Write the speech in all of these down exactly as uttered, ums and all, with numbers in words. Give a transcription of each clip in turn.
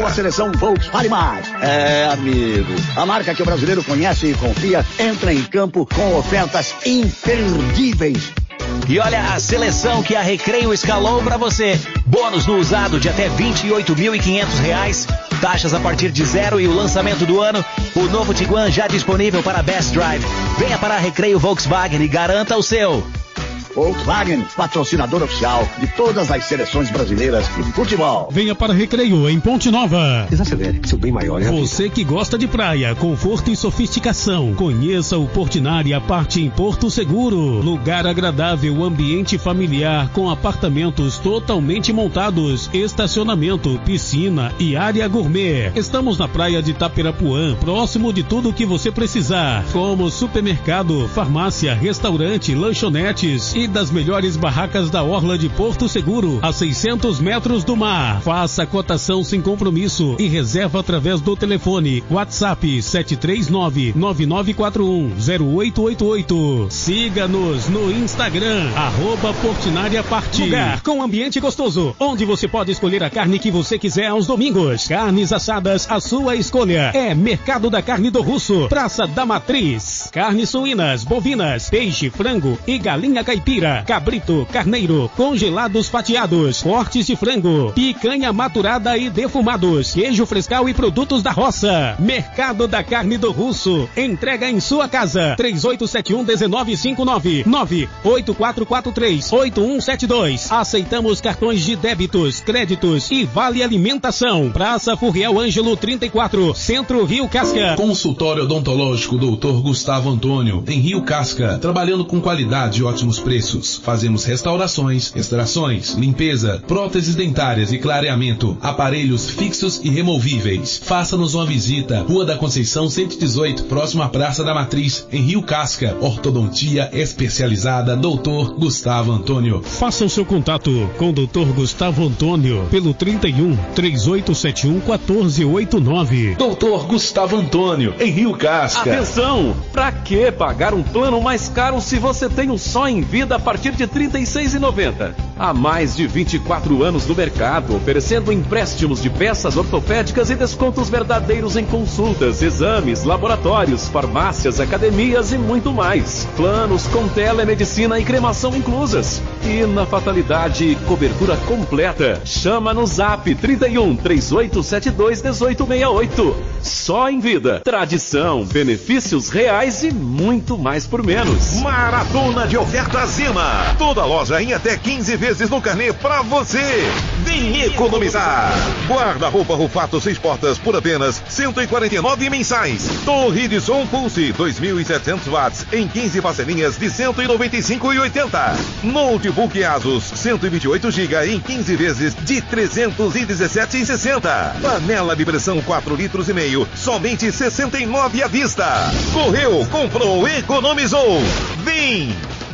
a seleção Volkswagen Mais. É, amigo, a marca que o brasileiro conhece e confia entra em campo com ofertas imperdíveis. E olha a seleção que a Recreio escalou para você. Bônus no usado de até vinte e oito mil e quinhentos reais. Taxas a partir de zero e o lançamento do ano. O novo Tiguan já disponível para Best Drive. Venha para a Recreio Volkswagen e garanta o seu. Volkswagen, patrocinador oficial de todas as seleções brasileiras de futebol. Venha para Recreio, em Ponte Nova. Desacelere, seu bem maior é a Você vida. que gosta de praia, conforto e sofisticação, conheça o Portinari a parte em Porto Seguro. Lugar agradável, ambiente familiar, com apartamentos totalmente montados, estacionamento, piscina e área gourmet. Estamos na praia de Itapirapuã, próximo de tudo o que você precisar, como supermercado, farmácia, restaurante, lanchonetes e das melhores barracas da orla de Porto Seguro, a seiscentos metros do mar. Faça a cotação sem compromisso e reserva através do telefone WhatsApp sete três nove, nove nove quatro um, zero oito oito oito. Siga-nos no Instagram, arroba Portinari a parte. Lugar com ambiente gostoso, onde você pode escolher a carne que você quiser aos domingos. Carnes assadas, a sua escolha. É Mercado da Carne do Russo, Praça da Matriz. Carnes suínas, bovinas, peixe, frango e galinha caipira, cabrito, carneiro, congelados fatiados, cortes de frango, picanha maturada e defumados, queijo frescal e produtos da roça. Mercado da Carne do Russo. Entrega em sua casa. três oito sete um, um nove cinco nove, nove oito quatro quatro três, oito um sete dois. Aceitamos cartões de débitos, créditos e vale alimentação. Praça Furriel Ângelo trinta e quatro, Centro Rio Casca. Consultório odontológico doutor Gustavo Antônio, em Rio Casca, trabalhando com qualidade e ótimos preços. Fazemos restaurações, extrações, limpeza, próteses dentárias e clareamento, aparelhos fixos e removíveis. Faça-nos uma visita. Rua da Conceição cento e dezoito, próximo à Praça da Matriz, em Rio Casca. Ortodontia especializada doutor Gustavo Antônio. Faça o seu contato com o doutor Gustavo Antônio pelo trinta e um, três oito sete um, um quatro oito nove. doutor Gustavo Antônio, em Rio Casca. Atenção! Pra que pagar um plano mais caro se você tem um só em vida a partir de trinta e seis reais e noventa centavos? Há mais de vinte e quatro anos no mercado, oferecendo empréstimos de peças ortopédicas e descontos verdadeiros em consultas, exames, laboratórios, farmácias, academias e muito mais. Planos com telemedicina e cremação inclusas. E na fatalidade, cobertura completa. Chama no Zap trinta e um, três oito sete dois, um oito seis oito. Só em vida. Tradição, benefícios reais e muito mais por menos. Maratona de ofertas Zema. Toda loja em até quinze vezes no carnê pra você. Vem economizar. Guarda-roupa Rufato seis portas por apenas cento e quarenta e nove reais mensais. Torre de som Pulse dois mil e setecentos watts em quinze parcelinhas de cento e noventa e cinco reais e oitenta centavos. Notebook Asus cento e vinte e oito gigas em quinze vezes de trezentos e dezessete reais e sessenta centavos. Panela de pressão quatro litros e meio, somente sessenta e nove reais à vista. Correu, comprou, economizou. Vem!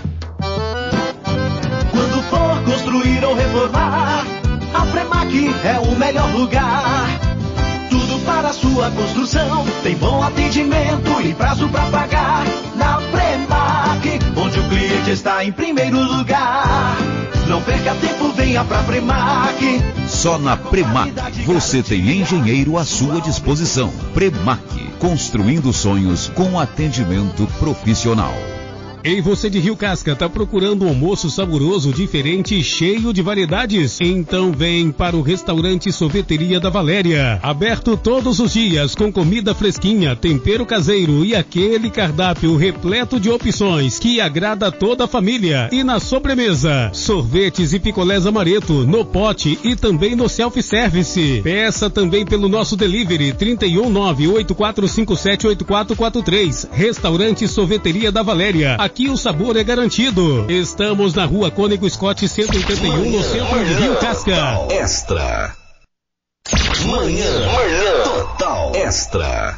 Quando for construir ou reformar, a Premac é o melhor lugar. Tudo para a sua construção, tem bom atendimento e prazo para pagar. Na Premac, onde o cliente está em primeiro lugar. Não perca tempo, venha pra Premac. Só na Premac você tem engenheiro à sua disposição. Premac, construindo sonhos com atendimento profissional. Ei, você de Rio Casca, tá procurando um almoço saboroso, diferente e cheio de variedades? Então vem para o restaurante Sorveteria da Valéria. Aberto todos os dias, com comida fresquinha, tempero caseiro e aquele cardápio repleto de opções que agrada toda a família. E na sobremesa, sorvetes e picolés amareto, no pote e também no self-service. Peça também pelo nosso delivery trinta e um, nove oito quatro cinco sete, oito quatro quatro três. Restaurante Sorveteria da Valéria. Aqui o sabor é garantido. Estamos na Rua Cônego Scott cento e oitenta e um, no centro de Rio Casca. Extra. Manhã, manhã total extra.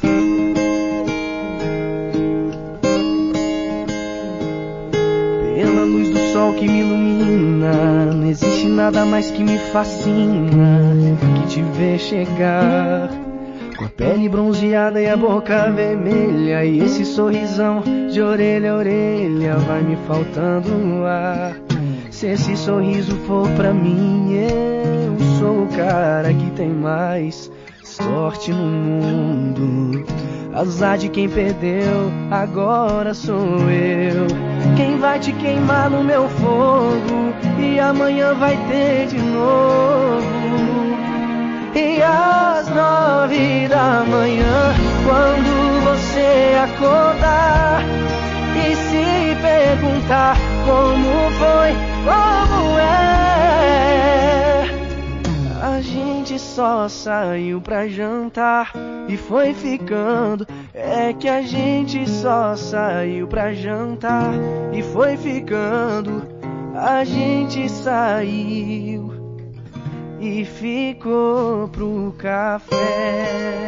Pela luz do sol que me ilumina, não existe nada mais que me fascina que te ver chegar. Com a pele bronzeada e a boca vermelha, e esse sorrisão de orelha a orelha, vai me faltando no ar. Se esse sorriso for pra mim, eu sou o cara que tem mais. sorte no mundo. Azar de quem perdeu, agora sou eu. Quem vai te queimar no meu fogo e amanhã vai ter de novo. E às nove da manhã, quando você acordar e se perguntar como foi, como é, a gente só saiu pra jantar e foi ficando. É que a gente só saiu pra jantar e foi ficando. A gente saiu e ficou pro café.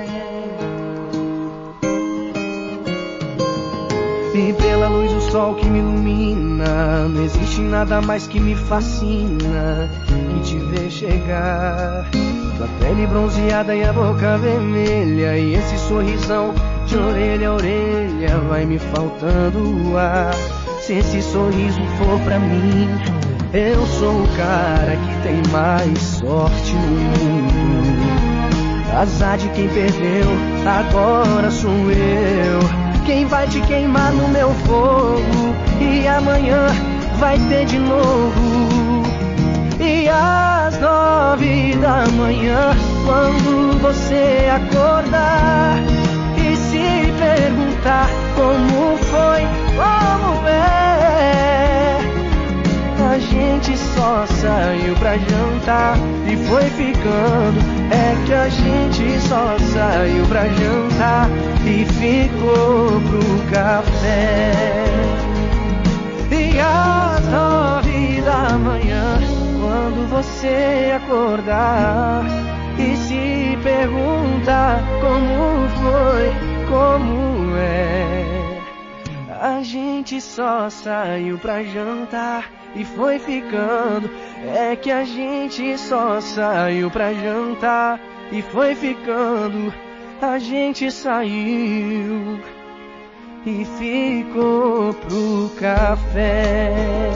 E pela luz do sol que me ilumina, não existe nada mais que me fascina que te ver chegar. Tua pele bronzeada e a boca vermelha, e esse sorrisão de orelha a orelha vai me faltando o ar. Se esse sorriso for pra mim, eu sou o cara que tem mais sorte no mundo. Azar de quem perdeu, agora sou eu. Quem vai te queimar no meu fogo e amanhã vai ter de novo. E às nove da manhã, quando você acordar e se perguntar como foi, como é, a gente só saiu pra jantar e foi ficando. É que a gente só saiu pra jantar e ficou pro café. E às nove da manhã, quando você acordar e se perguntar como foi, como é, a gente só saiu pra jantar e foi ficando. É que a gente só saiu pra jantar e foi ficando. A gente saiu e ficou pro café.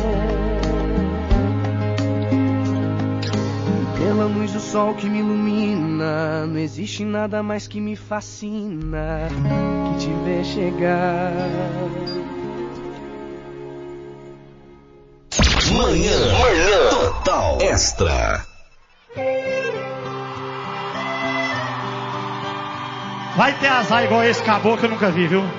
Pela luz do sol que me ilumina, não existe nada mais que me fascina que te ver chegar. Manhã, manhã total extra. Vai ter azar igual esse caboclo que eu nunca vi, viu?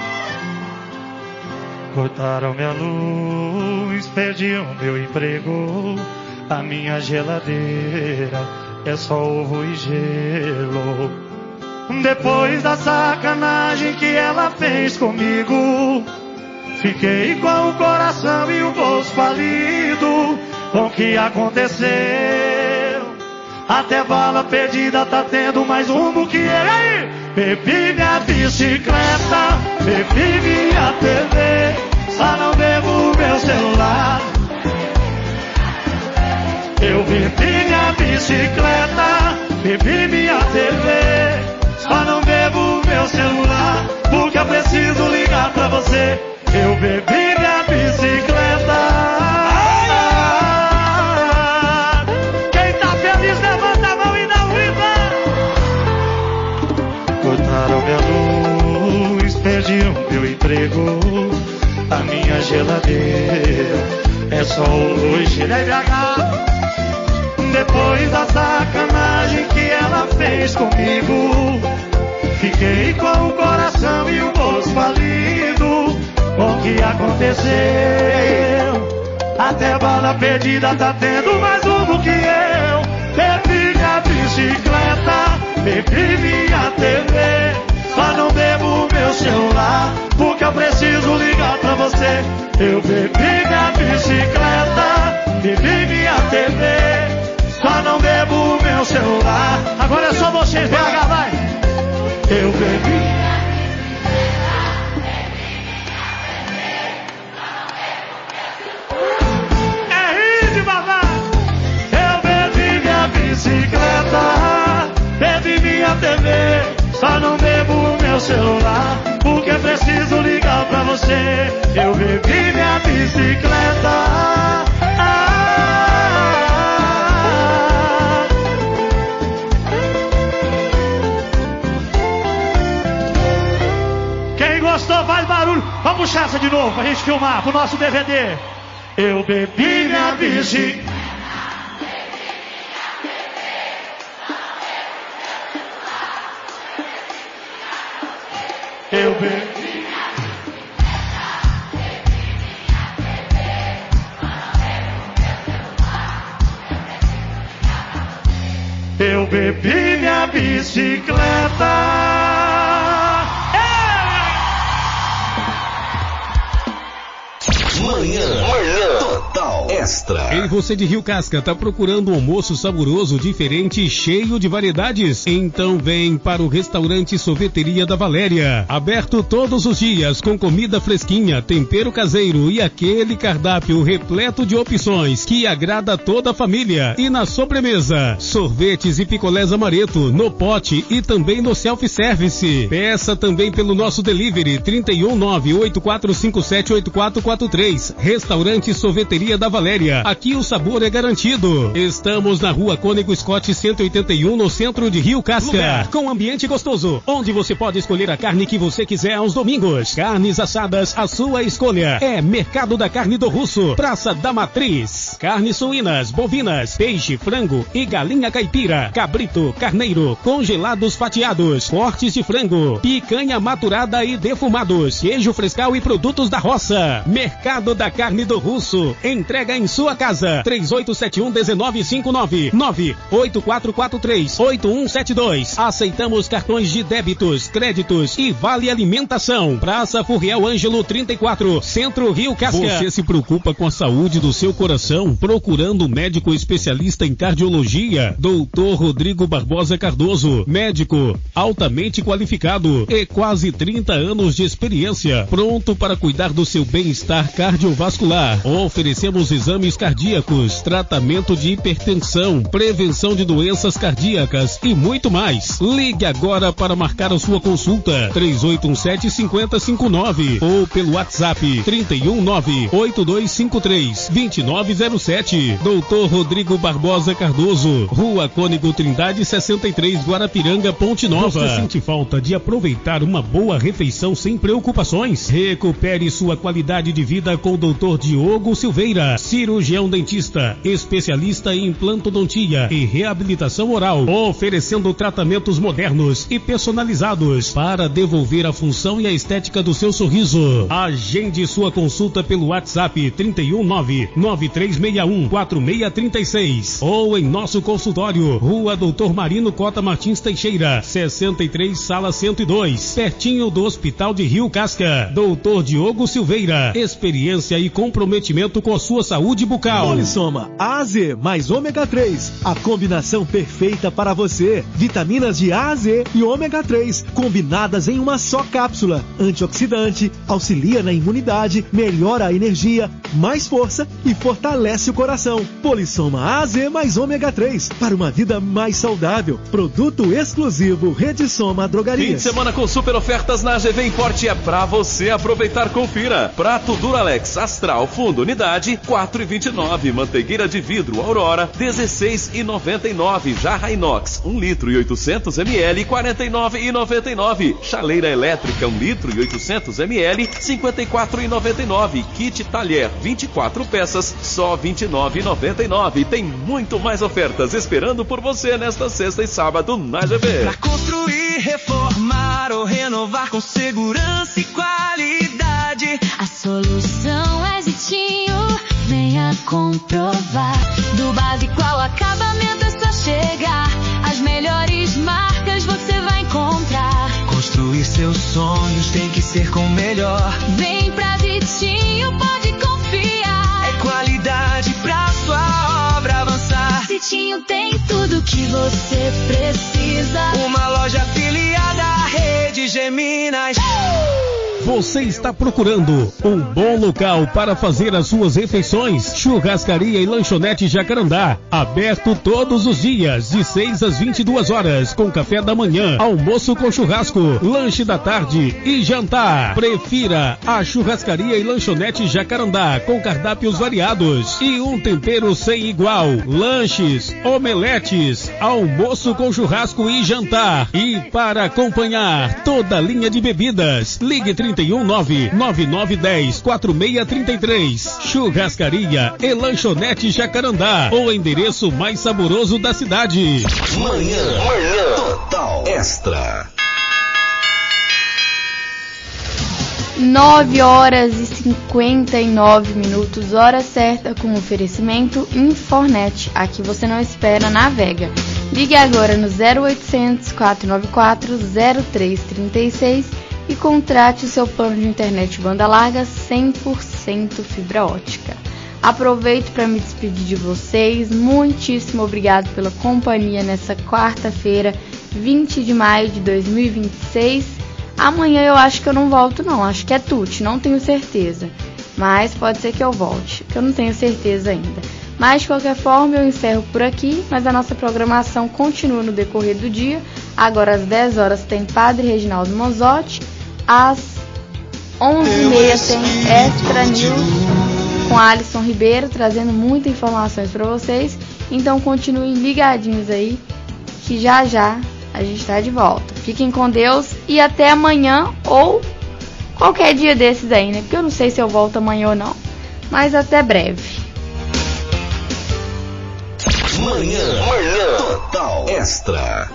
Cortaram minha luz, perdi o meu emprego, a minha geladeira é só ovo e gelo. Depois da sacanagem que ela fez comigo, fiquei com o coração e o bolso falido. Com o que aconteceu, até bala perdida tá tendo mais rumo que ele. Aí, bebi minha bicicleta, bebi minha T V, só não bebo meu celular. Eu bebi minha bicicleta, bebi minha T V, só não bebo meu celular, porque eu preciso ligar pra você. Eu bebi minha bicicleta. Quem tá feliz levanta a mão e dá um grito. Cortaram minha luz, perdi o meu emprego, a minha geladeira é só hoje. Depois da sacanagem que ela fez comigo, fiquei com o coração e o bolso falido. Com o que aconteceu, até bala perdida tá tendo mais rumo que eu. Bebi minha bicicleta, bebi minha T V, só não bebo meu celular, porque eu preciso ligar pra você. Eu bebi minha bicicleta, bebi minha T V, só não bebo meu celular. Agora é só vocês, B H, vai! Eu bebi. Bicicleta, bebi minha T V, só não bebo meu celular, porque preciso ligar pra você. Eu bebi minha bicicleta. Ah, de novo, pra gente filmar pro nosso D V D. Eu bebi minha bicicleta. Eu bebi. Eu bebi minha bicicleta. Manhã, manhã total extra. Ei, você de Rio Casca, tá procurando um almoço saboroso, diferente e cheio de variedades? Então vem para o restaurante Sorveteria da Valéria. Aberto todos os dias, com comida fresquinha, tempero caseiro e aquele cardápio repleto de opções que agrada toda a família. E na sobremesa, sorvetes e picolés amareto no pote e também no self-service. Peça também pelo nosso delivery trinta e um nove oito quatro cinco sete oito quatro quatro três. Restaurante Sorveteria da Valéria. Aqui o sabor é garantido. Estamos na Rua Cônego Scott cento e oitenta e um, no centro de Rio Casca. Lugar com ambiente gostoso, onde você pode escolher a carne que você quiser aos domingos. Carnes assadas, a sua escolha. É Mercado da Carne do Russo, Praça da Matriz. Carnes suínas, bovinas, peixe, frango e galinha caipira, cabrito, carneiro, congelados fatiados, cortes de frango, picanha maturada e defumados, queijo frescal e produtos da roça. Mercado da Carne do Russo. Entrega em sua casa. três oito sete um, um nove cinco nove, nove oito quatro quatro três, oito um sete dois. Aceitamos cartões de débitos, créditos e vale alimentação. Praça Furriel Ângelo trinta e quatro, Centro Rio Casca. Você se preocupa com a saúde do seu coração? Procurando um médico especialista em cardiologia? doutor Rodrigo Barbosa Cardoso. Médico altamente qualificado e quase trinta anos de experiência. Pronto para cuidar do seu bem-estar cardiovascular. Oferecemos exames cardíacos, tratamento de hipertensão, prevenção de doenças cardíacas e muito mais. Ligue agora para marcar a sua consulta. três oito um sete, cinco zero cinco nove ou pelo WhatsApp trinta e um nove oito dois cinco três, dois nove zero sete. doutor Rodrigo Barbosa Cardoso, Rua Cônego Trindade sessenta e três, Guarapiranga, Ponte Nova. Você sente falta de aproveitar uma boa refeição sem preocupações? Recupere sua qualidade de vida com o doutor Diogo Silveira, cirurgião dentista, especialista em implantodontia e reabilitação oral, oferecendo tratamentos modernos e personalizados para devolver a função e a estética do seu sorriso. Agende sua consulta pelo WhatsApp trinta e um nove nove três seis um quatro seis três seis ou em nosso consultório, Rua Doutor Marino Cota Martins Teixeira, sessenta e três, sala cento e dois, pertinho do Hospital de Rio Casca. doutor Diogo Silveira, experiência e comprometimento com a sua saúde bucal. Polissoma A a Z mais ômega três, a combinação perfeita para você. Vitaminas de A a Z e ômega três, combinadas em uma só cápsula. Antioxidante, auxilia na imunidade, melhora a energia, mais força e fortalece o coração. Polissoma A a Z mais ômega três, para uma vida mais saudável. Produto exclusivo Rede Soma Drogarias. Fim de semana com super ofertas na A G V Import é pra você aproveitar. Confira. Prato Duralex Astral Fundo Unidade quatro e vinte e nove. Manteigueira de vidro Aurora dezesseis e noventa e nove. Jarra Inox um litro e oitocentos mililitros quarenta e nove e noventa e nove. Chaleira elétrica um litro e oitocentos mililitros cinquenta e quatro e noventa e nove. Kit talher vinte e quatro peças só vinte e nove e noventa e nove. Tem muito mais ofertas esperando por você nesta sexta e sábado na A G V. Pra construir, reformar ou renovar com segurança e qualidade, a solução é Zitinho, venha comprovar. Do básico ao acabamento é só chegar, as melhores marcas você vai encontrar. Construir seus sonhos tem que ser com o melhor. Vem pra Zitinho, pode confiar. É qualidade pra sua obra avançar. Zitinho tem tudo que você precisa. Uma loja afiliada à Rede Geminas. Você está procurando um bom local para fazer as suas refeições? Churrascaria e Lanchonete Jacarandá, aberto todos os dias, de seis às vinte e duas horas, com café da manhã, almoço com churrasco, lanche da tarde e jantar. Prefira a Churrascaria e Lanchonete Jacarandá, com cardápios variados e um tempero sem igual. Lanches, omeletes, almoço com churrasco e jantar. E para acompanhar toda a linha de bebidas, ligue trinta um nove, nove nove um zero, quatro seis três três. Churrascaria e Lanchonete Jacarandá, o endereço mais saboroso da cidade. Manhã, manhã total extra. nove horas e cinquenta e nove minutos, hora certa, com oferecimento Infornet. Aqui você não espera, navega. Ligue agora no zero oitocentos, quatrocentos e noventa e quatro, zero três trinta e seis e contrate o seu plano de internet banda larga cem por cento fibra ótica. Aproveito para me despedir de vocês. Muitíssimo obrigado pela companhia nessa quarta-feira, vinte de maio de dois mil e vinte e seis. Amanhã eu acho que eu não volto não, acho que é tute, não tenho certeza. Mas pode ser que eu volte, que eu não tenho certeza ainda. Mas de qualquer forma eu encerro por aqui, mas a nossa programação continua no decorrer do dia. Agora às dez horas tem Padre Reginaldo Manzotti, às onze e meia tem Extra News com Alisson Ribeiro, trazendo muitas informações para vocês. Então continuem ligadinhos aí, que já já a gente está de volta. Fiquem com Deus e até amanhã ou qualquer dia desses aí, né? Porque eu não sei se eu volto amanhã ou não. Mas até breve. Manhã, manhã total extra.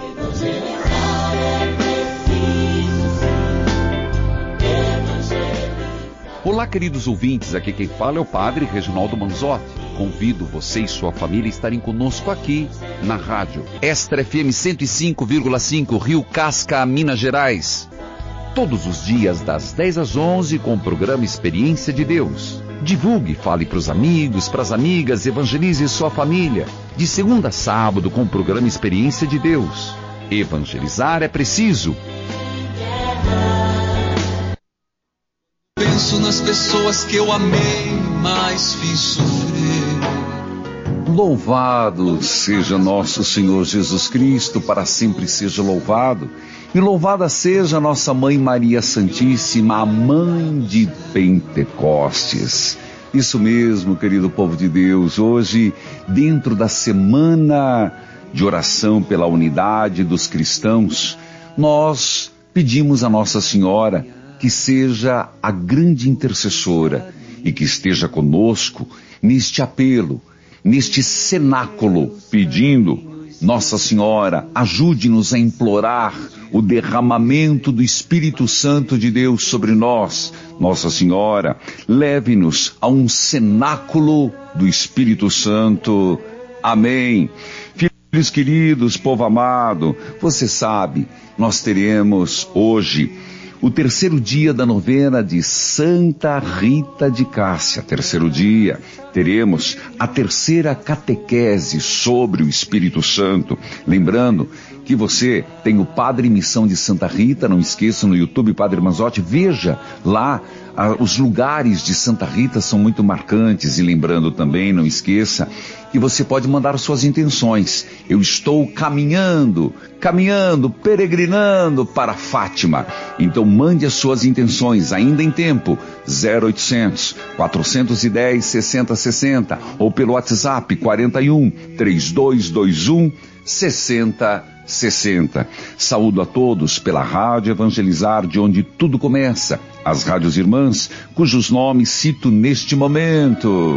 Olá, queridos ouvintes, aqui quem fala é o Padre Reginaldo Manzotti. Convido você e sua família a estarem conosco aqui na rádio Extra F M cento e cinco vírgula cinco, Rio Casca, Minas Gerais. Todos os dias das dez às onze com o programa Experiência de Deus. Divulgue, fale para os amigos, para as amigas, evangelize sua família. De segunda a sábado com o programa Experiência de Deus. Evangelizar é preciso. Penso nas pessoas que eu amei, mas fiz sofrer. Louvado seja nosso Senhor Jesus Cristo, para sempre seja louvado. E louvada seja nossa Mãe Maria Santíssima, a Mãe de Pentecostes. Isso mesmo, querido povo de Deus. Hoje, dentro da semana de oração pela unidade dos cristãos, nós pedimos a Nossa Senhora que seja a grande intercessora e que esteja conosco neste apelo, neste cenáculo, pedindo: Nossa Senhora, ajude-nos a implorar o derramamento do Espírito Santo de Deus sobre nós. Nossa Senhora, leve-nos a um cenáculo do Espírito Santo. Amém. Filhos queridos, povo amado, você sabe, nós teremos hoje o terceiro dia da novena de Santa Rita de Cássia. Terceiro dia, teremos a terceira catequese sobre o Espírito Santo. Lembrando que você tem o Padre Missão de Santa Rita, não esqueça, no YouTube Padre Manzotti, veja lá, ah, os lugares de Santa Rita são muito marcantes. E lembrando também, não esqueça, que você pode mandar suas intenções. Eu estou caminhando, caminhando, peregrinando para Fátima. Então mande as suas intenções, ainda em tempo, zero oitocentos, quatrocentos e dez, sessenta sessenta, ou pelo WhatsApp quarenta e um, trinta e dois vinte e um, sessenta sessenta. Saúdo a todos pela Rádio Evangelizar, de onde tudo começa, as rádios irmãs, cujos nomes cito neste momento.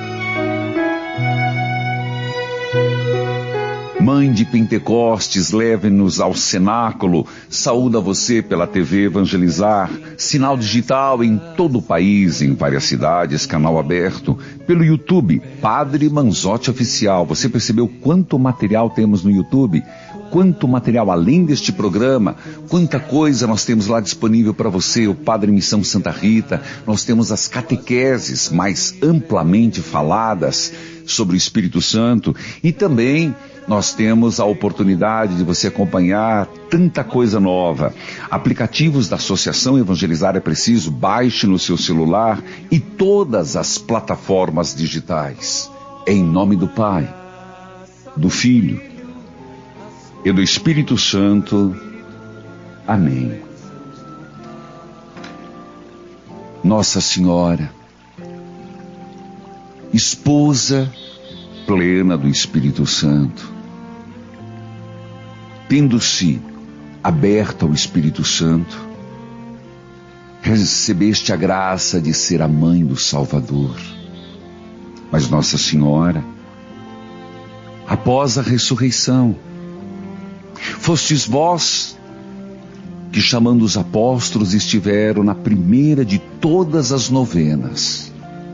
Mãe de Pentecostes, leve-nos ao cenáculo. Saúda você pela T V Evangelizar, sinal digital em todo o país, em várias cidades, canal aberto. Pelo YouTube, Padre Manzotti Oficial. Você percebeu quanto material temos no YouTube? Quanto material além deste programa, quanta coisa nós temos lá disponível para você. O Padre Missão Santa Rita, nós temos as catequeses mais amplamente faladas sobre o Espírito Santo, e também nós temos a oportunidade de você acompanhar tanta coisa nova. Aplicativos da Associação Evangelizar é Preciso, baixe no seu celular, e todas as plataformas digitais. Em nome do Pai, do Filho e do Espírito Santo. Amém. Nossa Senhora, esposa plena do Espírito Santo, tendo-se aberta ao Espírito Santo, recebeste a graça de ser a mãe do Salvador. Mas Nossa Senhora, após a ressurreição, fostes vós que, chamando os apóstolos, estiveram na primeira de todas as novenas,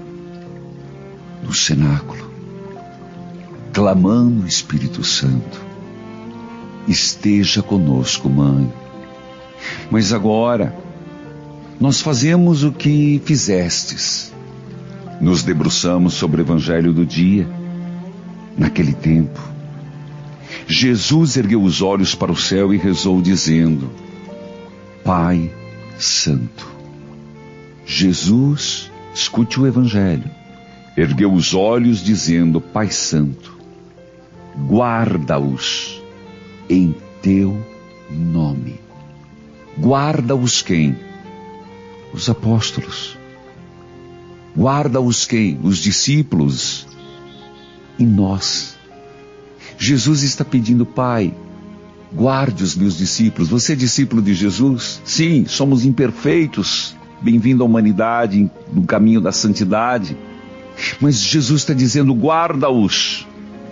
no cenáculo, clamando o Espírito Santo: esteja conosco, Mãe. Mas agora nós fazemos o que fizestes. Nos debruçamos sobre o Evangelho do dia. Naquele tempo, Jesus ergueu os olhos para o céu e rezou dizendo: Pai Santo. Jesus, escute o Evangelho, ergueu os olhos dizendo: Pai Santo, guarda-os em teu nome. Guarda-os quem? Os apóstolos. Guarda-os quem? Os discípulos. E nós. Jesus está pedindo: Pai, guarde os meus discípulos. Você é discípulo de Jesus? Sim, somos imperfeitos. Bem-vindo à humanidade, no caminho da santidade. Mas Jesus está dizendo: guarda-os.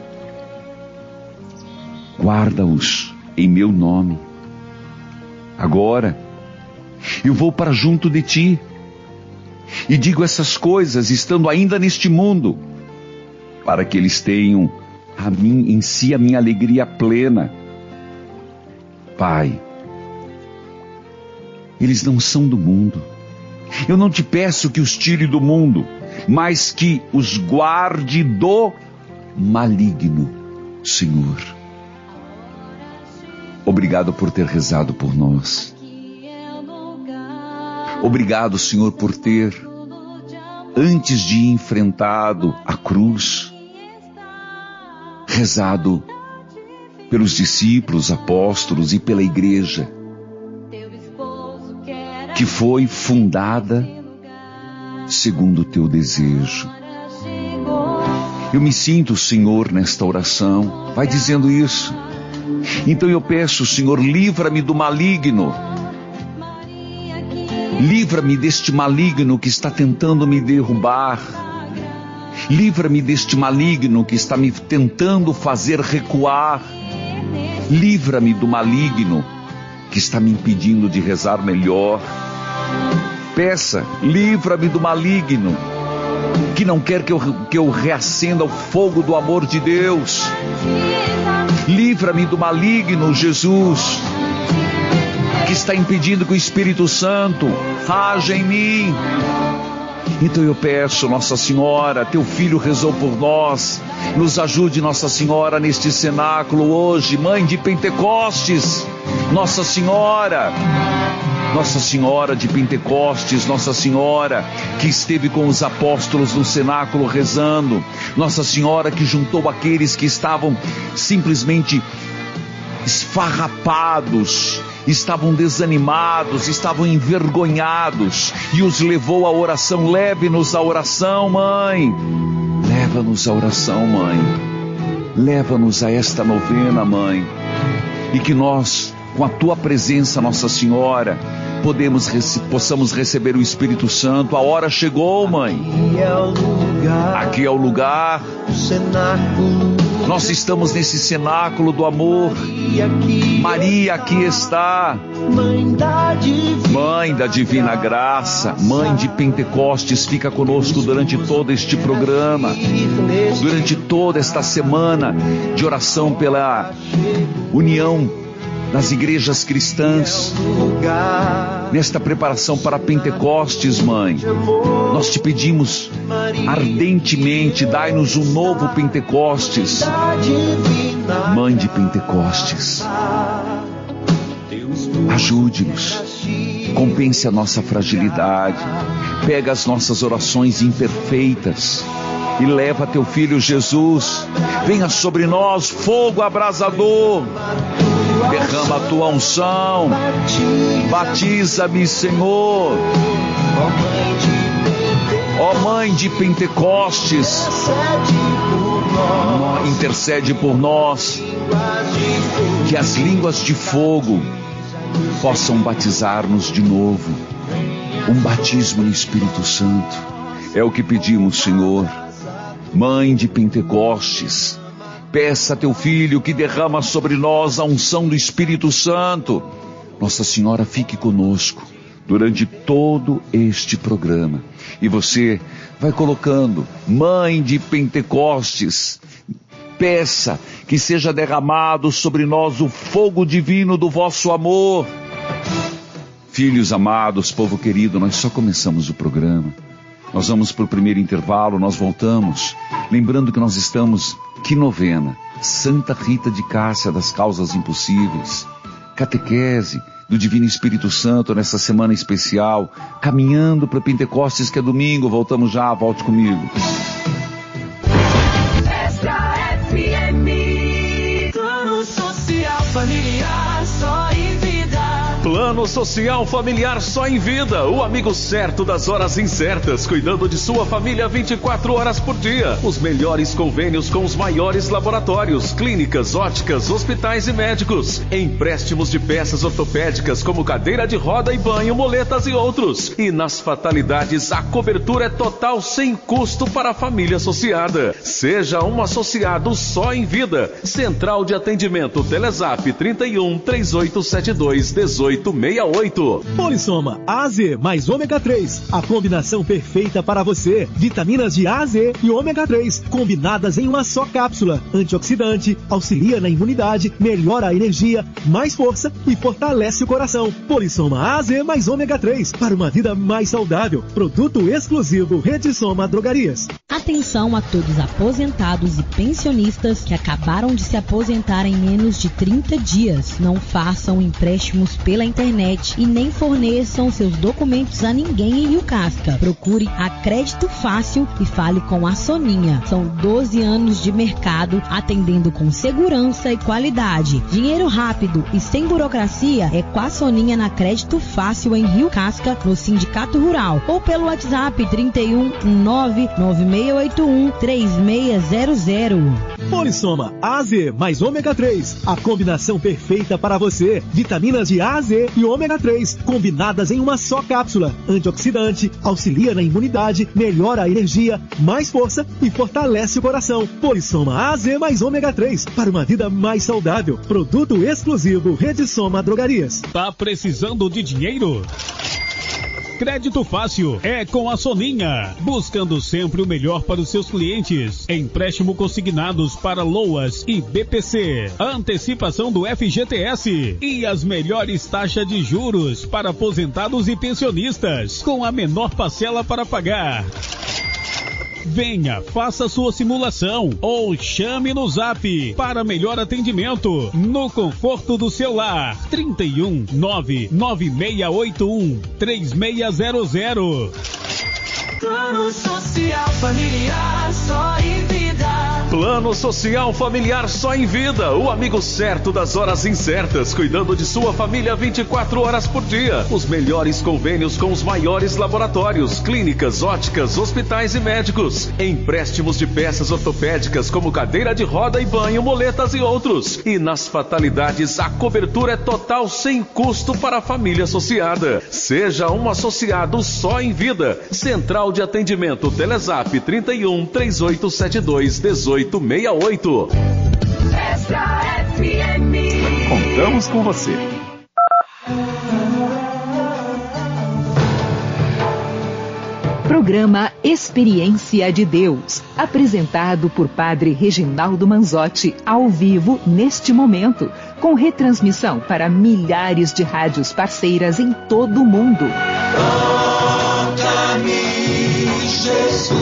Guarda-os em meu nome. Agora, eu vou para junto de ti e digo essas coisas estando ainda neste mundo, para que eles tenham a mim, em si a minha alegria plena. Pai, eles não são do mundo. Eu não te peço que os tire do mundo, mas que os guarde do maligno, Senhor. Obrigado por ter rezado por nós. Obrigado, Senhor, por ter, antes de enfrentado a cruz, rezado pelos discípulos, apóstolos e pela igreja, que foi fundada segundo o teu desejo. Eu me sinto, Senhor, nesta oração. Vai dizendo isso. Então eu peço, Senhor, livra-me do maligno. Livra-me deste maligno que está tentando me derrubar. Livra-me deste maligno que está me tentando fazer recuar. Livra-me do maligno que está me impedindo de rezar melhor. Peça: livra-me do maligno que não quer que eu, que eu reacenda o fogo do amor de Deus. Livra-me do maligno, Jesus, que está impedindo que o Espírito Santo haja em mim. Então eu peço, Nossa Senhora, teu filho rezou por nós, nos ajude, Nossa Senhora, neste cenáculo hoje. Mãe de Pentecostes, Nossa Senhora, Nossa Senhora de Pentecostes, Nossa Senhora que esteve com os apóstolos no cenáculo rezando, Nossa Senhora que juntou aqueles que estavam simplesmente esfarrapados, estavam desanimados, estavam envergonhados, e os levou à oração. Leve-nos à oração, Mãe. Leva-nos à oração, Mãe. Leva-nos a esta novena, Mãe. E que nós, com a tua presença, Nossa Senhora, podemos, possamos receber o Espírito Santo. A hora chegou, Mãe. Aqui é o lugar. Aqui é o lugar. O cenáculo. Nós estamos nesse cenáculo do amor. Maria aqui está. Mãe da Divina, Mãe da Divina Graça, Mãe de Pentecostes, fica conosco durante todo este programa, durante toda esta semana de oração pela união das igrejas cristãs, nesta preparação para Pentecostes, Mãe. Nós te pedimos ardentemente, dai-nos um novo Pentecostes. Mãe de Pentecostes, ajude-nos, compense a nossa fragilidade, pega as nossas orações imperfeitas e leva teu Filho Jesus. Venha sobre nós fogo abrasador, derrama a tua unção, batiza-me, Senhor. Ó Mãe de Pentecostes, intercede por nós, que as línguas de fogo possam batizar-nos de novo. um batismo no Espírito Santo. É o que pedimos, Senhor. Mãe de Pentecostes, peça a teu filho que derrama sobre nós a unção do Espírito Santo. Nossa Senhora, fique conosco durante todo este programa. E você vai colocando, Mãe de Pentecostes, peça que seja derramado sobre nós o fogo divino do vosso amor. Filhos amados, povo querido, nós só começamos o programa. Nós vamos para o primeiro intervalo, nós voltamos. Lembrando que nós estamos, que novena? Santa Rita de Cássia das Causas Impossíveis. Catequese do Divino Espírito Santo nessa semana especial. Caminhando para Pentecostes, que é domingo. Voltamos já, volte comigo. F M, plano social familiar, só em vida. Plano Social Familiar Só em Vida, o amigo certo das horas incertas, cuidando de sua família vinte e quatro horas por dia. Os melhores convênios com os maiores laboratórios, clínicas, óticas, hospitais e médicos. Empréstimos de peças ortopédicas como cadeira de roda e banho, moletas e outros. E nas fatalidades, a cobertura é total sem custo para a família associada. Seja um associado Só em Vida. Central de Atendimento Telezap trinta e um, três oito sete dois, dezoito sessenta e oito. Polissoma A Z mais ômega três, a combinação perfeita para você. Vitaminas de A, Z e ômega três, combinadas em uma só cápsula. Antioxidante, auxilia na imunidade, melhora a energia, mais força e fortalece o coração. Polissoma A Z mais ômega três, para uma vida mais saudável. Produto exclusivo Rede Soma Drogarias. Atenção a todos aposentados e pensionistas que acabaram de se aposentar em menos de trinta dias. Não façam empréstimos pela internet e nem forneçam seus documentos a ninguém em Rio Casca. Procure a Crédito Fácil e fale com a Soninha. São doze anos de mercado atendendo com segurança e qualidade. Dinheiro rápido e sem burocracia é com a Soninha na Crédito Fácil em Rio Casca, no Sindicato Rural, ou pelo WhatsApp trinta e um, nove nove seis oito um, três seis zero zero. Polissoma A Z mais ômega três, a combinação perfeita para você. Vitaminas de A, Z e ômega três, combinadas em uma só cápsula. Antioxidante, auxilia na imunidade, melhora a energia, mais força e fortalece o coração. Polissoma A Z mais ômega três, para uma vida mais saudável. Produto exclusivo Rede Soma Drogarias. Tá precisando de dinheiro? Crédito Fácil é com a Soninha, buscando sempre o melhor para os seus clientes. Empréstimo consignados para LOAS e B P C, antecipação do F G T S e as melhores taxas de juros para aposentados e pensionistas, com a menor parcela para pagar. Venha, faça sua simulação ou chame no Zap para melhor atendimento no conforto do seu lar. trinta e um, nove nove seis oito um, três seis zero zero. Plano Social Familiar Só em Vida. Plano Social Familiar Só em Vida, o amigo certo das horas incertas, cuidando de sua família vinte e quatro horas por dia. Os melhores convênios com os maiores laboratórios, clínicas, óticas, hospitais e médicos. Empréstimos de peças ortopédicas como cadeira de roda e banho, moletas e outros. E nas fatalidades, a cobertura é total sem custo para a família associada. Seja um associado Só em Vida. Central de Atendimento Telezap trinta e um, três oito sete dois, dezoito sessenta e oito. Extra F M. Contamos com você. Programa Experiência de Deus, apresentado por Padre Reginaldo Manzotti, ao vivo neste momento, com retransmissão para milhares de rádios parceiras em todo o mundo. Toca-me, Jesus,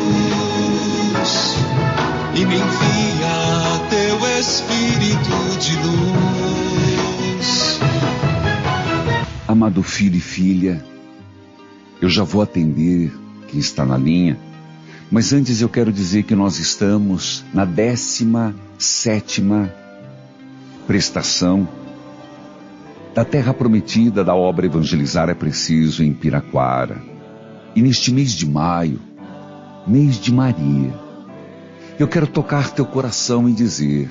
e me envia teu Espírito de luz. Amado filho e filha, eu já vou atender quem está na linha, mas antes eu quero dizer que nós estamos na décima sétima prestação da Terra Prometida da obra Evangelizar é Preciso em Piraquara. E neste mês de maio, mês de Maria, eu quero tocar teu coração e dizer: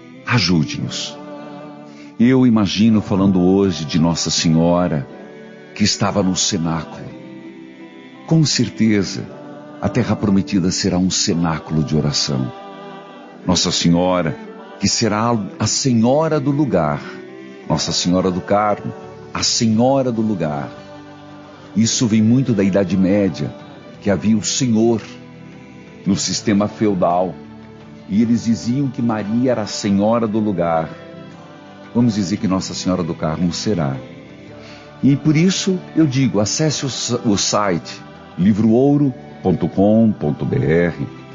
ajude-nos. Eu imagino falando hoje de Nossa Senhora, que estava no cenáculo. Com certeza, a terra prometida será um cenáculo de oração. Nossa Senhora, que será a Senhora do lugar. Nossa Senhora do Carmo, a Senhora do lugar. Isso vem muito da Idade Média, que havia o Senhor no sistema feudal. E eles diziam que Maria era a Senhora do lugar. Vamos dizer que Nossa Senhora do Carmo será. E por isso eu digo, acesse o, o site livro ouro ponto com ponto b r.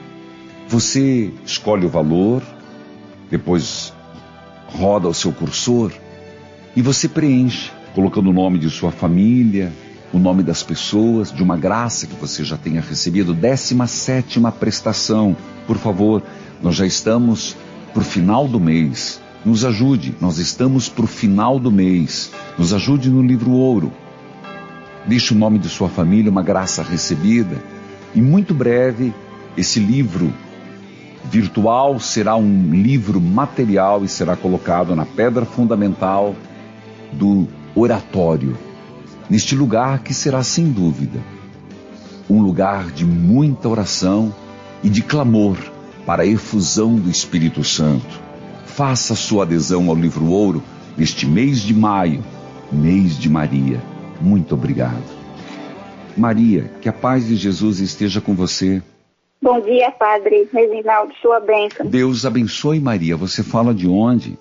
Você escolhe o valor, depois roda o seu cursor e você preenche, colocando o nome de sua família, o nome das pessoas, de uma graça que você já tenha recebido, décima sétima prestação. Por favor, nós já estamos para o final do mês. Nos ajude, nós estamos para o final do mês. Nos ajude no Livro Ouro. Deixe o nome de sua família, uma graça recebida. E muito breve, esse livro virtual será um livro material e será colocado na pedra fundamental do oratório. Neste lugar que será, sem dúvida, um lugar de muita oração e de clamor para a efusão do Espírito Santo. Faça sua adesão ao Livro Ouro neste mês de maio, mês de Maria. Muito obrigado. Maria, que a paz de Jesus esteja com você. Bom dia, Padre Reginaldo, sua bênção. Deus abençoe, Maria. Você fala de onde?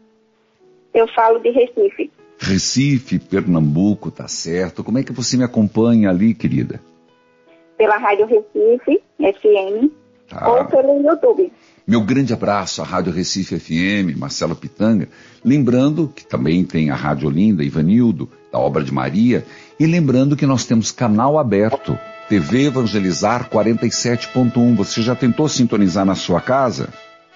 Eu falo de Recife. Recife, Pernambuco, tá certo. Como é que você me acompanha ali, querida? Pela Rádio Recife, F M, tá. Ou pelo YouTube. Meu grande abraço à Rádio Recife F M, Marcelo Pitanga. Lembrando que também tem a Rádio Olinda, Ivanildo, da Obra de Maria. E lembrando que nós temos canal aberto, T V Evangelizar quarenta e sete ponto um. Você já tentou sintonizar na sua casa?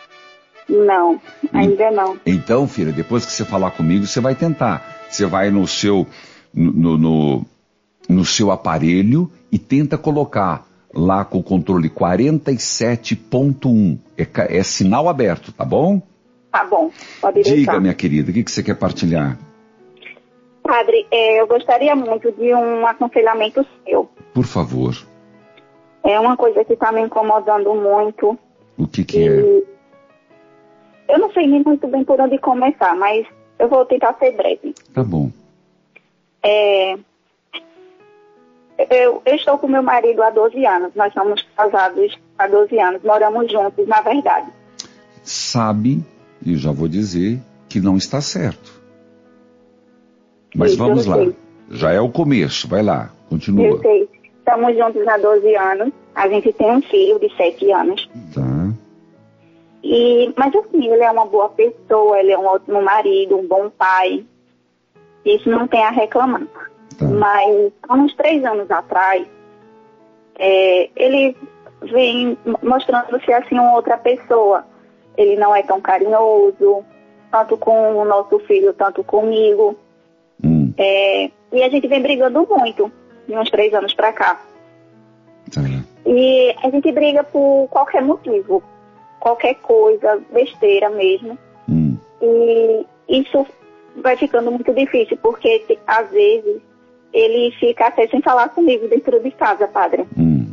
Não, ainda não. Então, filha, depois que você falar comigo, você vai tentar. Você vai no seu, no, no, no seu aparelho e tenta colocar lá com o controle quarenta e sete ponto um. É, é sinal aberto, tá bom? Tá bom, pode deixar. Diga, minha querida, o que, que você quer partilhar? Padre, é, eu gostaria muito de um aconselhamento seu. Por favor. É uma coisa que está me incomodando muito. O que que e... é? Eu não sei nem muito bem por onde começar, mas eu vou tentar ser breve. Tá bom. É... Eu, eu estou com meu marido há doze anos. Nós somos casados há doze anos. Moramos juntos, na verdade. Sabe, e já vou dizer, que não está certo. Mas Isso, vamos lá. Sei. Já é o começo. Vai lá, continua. Eu sei. Estamos juntos há doze anos. A gente tem um filho de sete anos. Tá. E, mas assim, ele é uma boa pessoa, ele é um ótimo marido, um bom pai. Isso não tem a reclamar. Tá. Mas há uns três anos atrás, é, ele vem mostrando-se assim uma outra pessoa. Ele não é tão carinhoso, tanto com o nosso filho, tanto comigo. Hum. É, e a gente vem brigando muito, de uns três anos pra cá. Tá. E a gente briga por qualquer motivo. Qualquer coisa, besteira mesmo. Hum. E isso vai ficando muito difícil, porque às vezes ele fica até sem falar comigo dentro de casa, padre. Hum.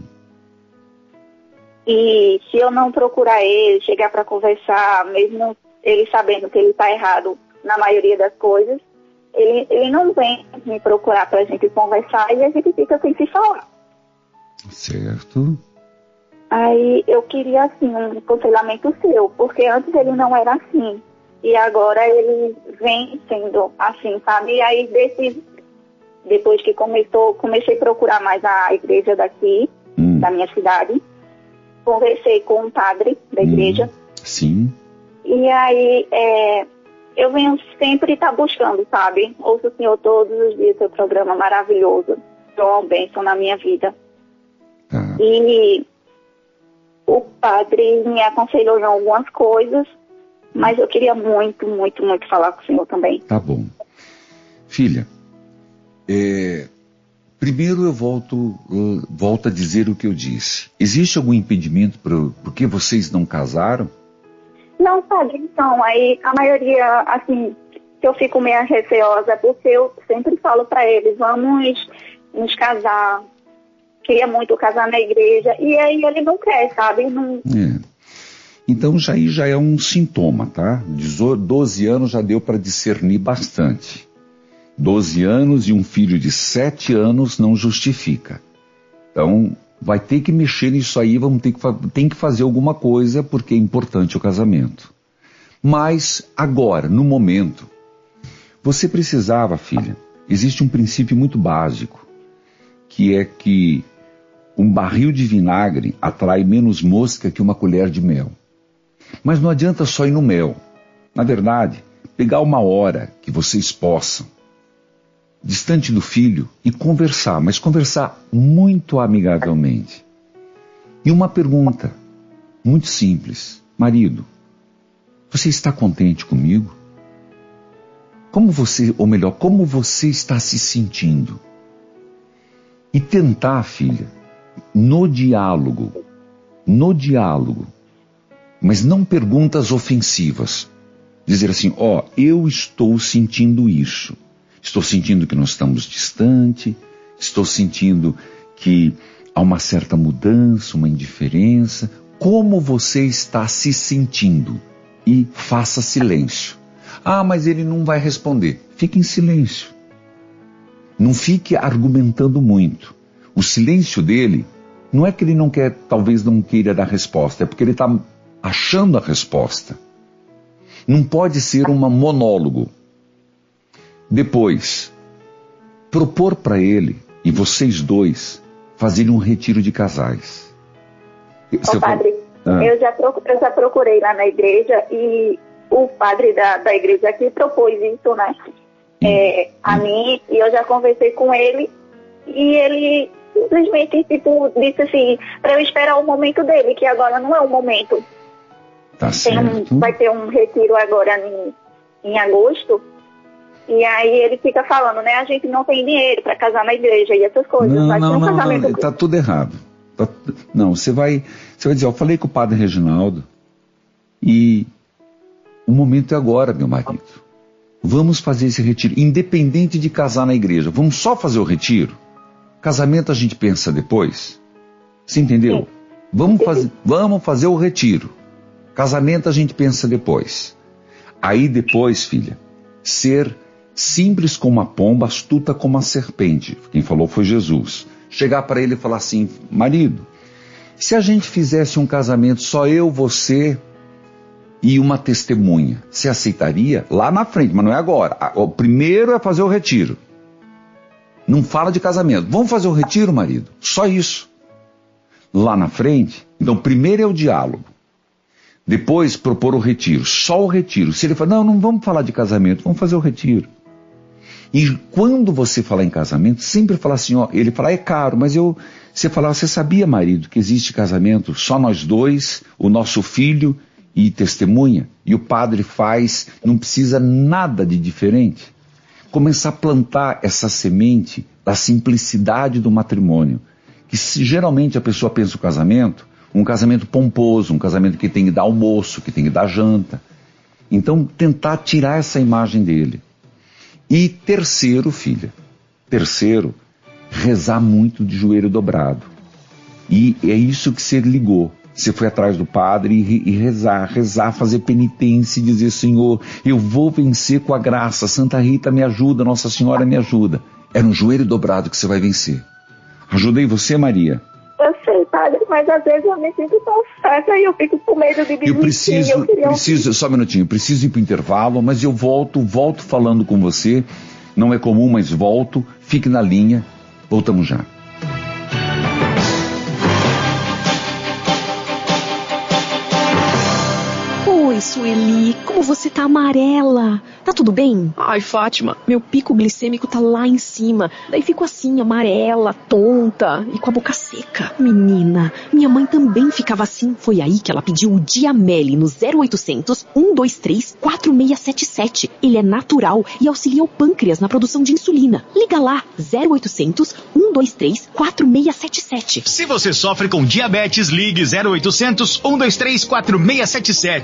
E se eu não procurar ele, chegar para conversar, mesmo ele sabendo que ele está errado na maioria das coisas, ele, ele não vem me procurar para a gente conversar e a gente fica sem se falar. Certo. Aí eu queria, assim, um aconselhamento seu, porque antes ele não era assim. E agora ele vem sendo assim, sabe? E aí, desse, depois que começou, comecei a procurar mais a igreja daqui, hum. da minha cidade. Conversei com um padre da igreja. Hum. Sim. E aí, é, eu venho sempre estar tá buscando, sabe? Ouço o senhor todos os dias, seu programa maravilhoso. É uma bênção na minha vida. Ah. E... o padre me aconselhou em algumas coisas, mas eu queria muito, muito, muito falar com o senhor também. Tá bom. Filha, é, primeiro eu volto, eu volto a dizer o que eu disse. Existe algum impedimento por, por que vocês não casaram? Não, padre, então, aí a maioria, assim, que eu fico meio receosa, porque eu sempre falo para eles, vamos nos casar. Queria muito casar na igreja, e aí ele não quer, sabe? Não... É. Então já aí já é um sintoma, tá? doze anos já deu para discernir bastante. doze anos e um filho de sete anos não justifica. Então vai ter que mexer nisso aí, vamos ter que, tem que fazer alguma coisa, porque é importante o casamento. Mas agora, no momento, você precisava, filha, existe um princípio muito básico, que é que um barril de vinagre atrai menos mosca que uma colher de mel. Mas não adianta só ir no mel. Na verdade, pegar uma hora que vocês possam, distante do filho, e conversar, mas conversar muito amigavelmente. E uma pergunta, muito simples. Marido, você está contente comigo? Como você, ou melhor, como você está se sentindo? E tentar, filha, no diálogo, no diálogo, mas não perguntas ofensivas. Dizer assim, ó, oh, eu estou sentindo isso. Estou sentindo que nós estamos distante, estou sentindo que há uma certa mudança, uma indiferença. Como você está se sentindo? E faça silêncio. Ah, mas ele não vai responder. Fique em silêncio. Não fique argumentando muito. O silêncio dele, não é que ele não quer, talvez não queira dar resposta, é porque ele está achando a resposta. Não pode ser um monólogo. Depois, propor para ele e vocês dois fazerem um retiro de casais. Ô, padre, ah. eu, já procurei, eu já procurei lá na igreja e o padre da, da igreja aqui propôs isso, né? É, a mim, e eu já conversei com ele e ele simplesmente tipo, disse assim, para eu esperar o momento dele, que agora não é o momento. Tá certo. Um, vai ter um retiro agora em, em agosto. E aí ele fica falando, né? A gente não tem dinheiro para casar na igreja e essas coisas. Não, vai não, ter um não, casamento. não, tá tudo errado. Tá, não, você vai, você vai dizer, eu falei com o padre Reginaldo e o momento é agora, meu marido. Vamos fazer esse retiro, independente de casar na igreja. Vamos só fazer o retiro? Casamento a gente pensa depois. Você entendeu? Sim. Vamos, faz, vamos fazer o retiro. Casamento a gente pensa depois. Aí depois, filha, ser simples como a pomba, astuta como a serpente. Quem falou foi Jesus. Chegar para ele e falar assim, marido, se a gente fizesse um casamento só eu, você e uma testemunha, você aceitaria? Lá na frente, mas não é agora. O primeiro é fazer o retiro. Não fala de casamento. Vamos fazer o retiro, marido? Só isso. Lá na frente, então primeiro é o diálogo. Depois propor o retiro, só o retiro. Se ele falar, não, não vamos falar de casamento, vamos fazer o retiro. E quando você falar em casamento, sempre falar assim, ó, ele falar, é caro, mas eu, você falar, você sabia, marido, que existe casamento, só nós dois, o nosso filho e testemunha, e o padre faz, não precisa nada de diferente. Começar a plantar essa semente da simplicidade do matrimônio, que se, geralmente a pessoa pensa o casamento, um casamento pomposo, um casamento que tem que dar almoço, que tem que dar janta. Então, tentar tirar essa imagem dele. E terceiro, filha, terceiro, rezar muito de joelho dobrado. E é isso que você ligou. Você foi atrás do padre e, e rezar, rezar, fazer penitência e dizer, Senhor, eu vou vencer com a graça, Santa Rita me ajuda, Nossa Senhora me ajuda. É no joelho dobrado que você vai vencer. Ajudei você, Maria? Eu sei, padre, mas às vezes eu me sinto tão certa e eu fico com medo de desistir. Eu preciso, eu queria... preciso, só um minutinho, eu preciso ir para o intervalo, mas eu volto, volto falando com você. Não é comum, mas volto. Fique na linha, voltamos já. Oi, Sueli, como você tá amarela? Tá tudo bem? Ai, Fátima, meu pico glicêmico tá lá em cima. Daí fico assim, amarela, tonta e com a boca seca. Menina, minha mãe também ficava assim. Foi aí que ela pediu o Diamele no zero oitocentos, um dois três, quatro seis sete sete. Ele é natural e auxilia o pâncreas na produção de insulina. Liga lá, zero oitocentos, um dois três, quatro seis sete sete. Se você sofre com diabetes, ligue zero oitocentos, um dois três, quatro seis sete sete. Diamele